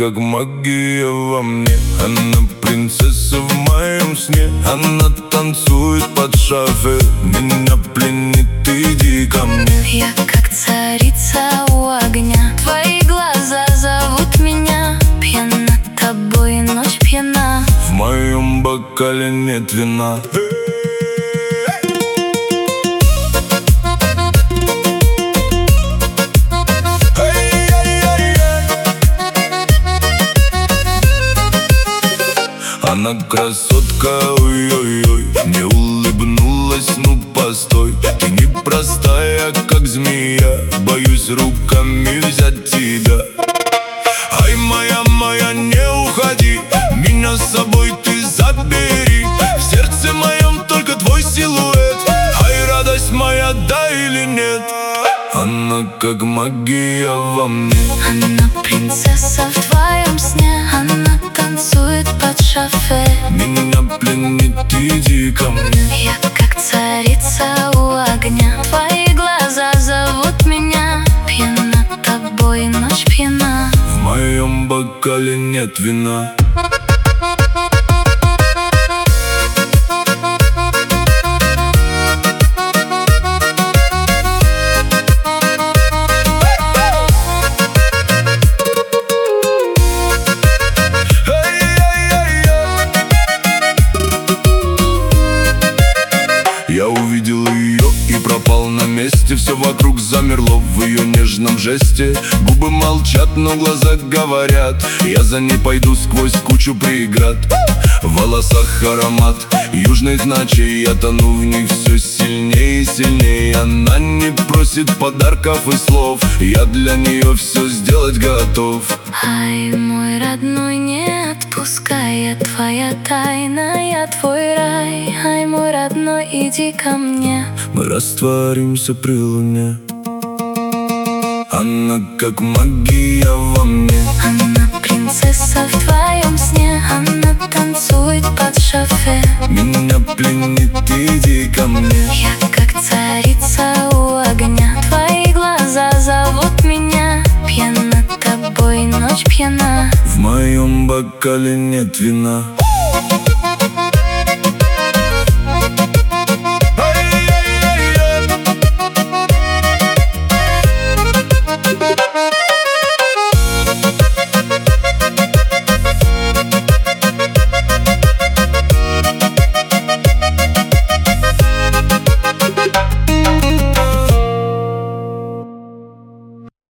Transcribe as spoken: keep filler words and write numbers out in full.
как магия во мне. Она принцесса в моем сне. Она танцует под шафе, меня пленит, иди ко мне. Я как царица у огня, твои глаза зовут меня. Пьяна тобой, ночь пьяна. В моем бокале нет вина. Она красотка, ой-ой-ой, не улыбнулась, ну постой. Ты непростая, как змея, боюсь руками взять тебя. Ай, моя, моя, не уходи, меня с собой ты забери. В сердце моем только твой силуэт. Ай, радость моя, да или нет? Она как магия во мне. Она принцесса в твоем сне. Она танцует под шафе, меня пленит, иди ко мне. я как царица у огня, твои глаза зовут меня. Пьяна тобой, ночь пьяна. В моем бокале нет вина. Я увидел ее и пропал на месте. Все вокруг замерло в ее нежном жесте. Губы молчат, но глаза говорят. Я за ней пойду сквозь кучу преград. В волосах аромат южных ночей. Я тону в них все сильнее и сильнее. Она не просит подарков и слов. Я для нее все сделать готов. Ай, мой родной, не отпускай, я твоя тайна, я твой рай. Ай, мой родной, иди ко мне. Мы растворимся при луне. Она как магия во мне. Она принцесса в твоем сне. Она танцует под шафе, меня пленит, иди ко мне. я как царица у огня, твои глаза зовут меня. Пьяна тобой, ночь пьяна. В моем бокале нет вина.